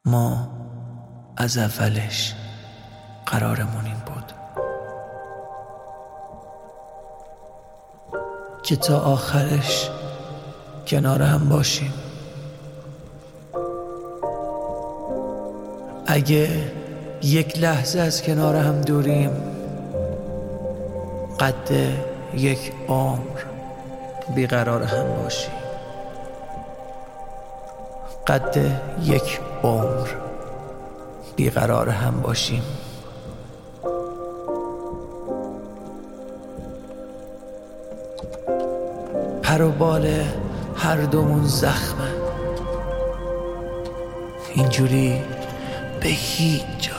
ما از اولش قرارمون این بود که تا آخرش کنار هم باشیم. اگه یک لحظه از کنار هم دوریم قد یک عمر بیقرار هم باشیم، قد یک عمر بیقرار هم باشیم. پر و بال هر دومون زخمه، اینجوری به هیچ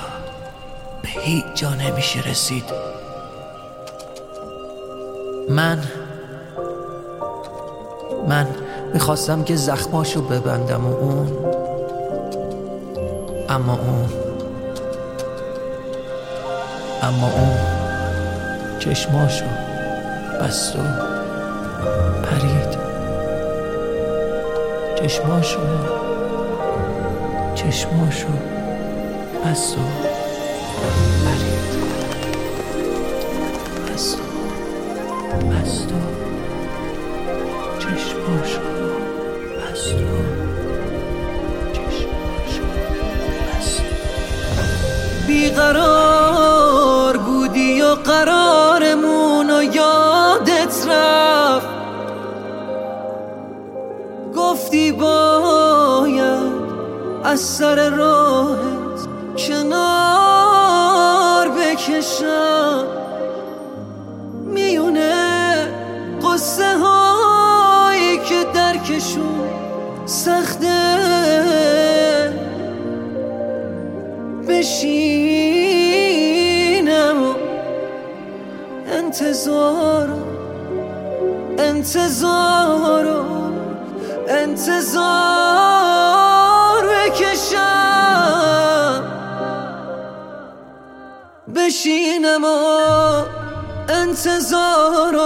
جا نمیشه رسید. من میخواستم که زخماشو ببندم و اما اون چشماشو بست و پرید. چشماشو بست و پرید. بست و چشماشو بست و بیقرار بودی و قرارمون و یادت رفت. گفتی باید از سر راهت کنار بکشم. میونه قصه هایی که درکشون سخته، بشینم و انتظار بکشم. بشینم و انتظار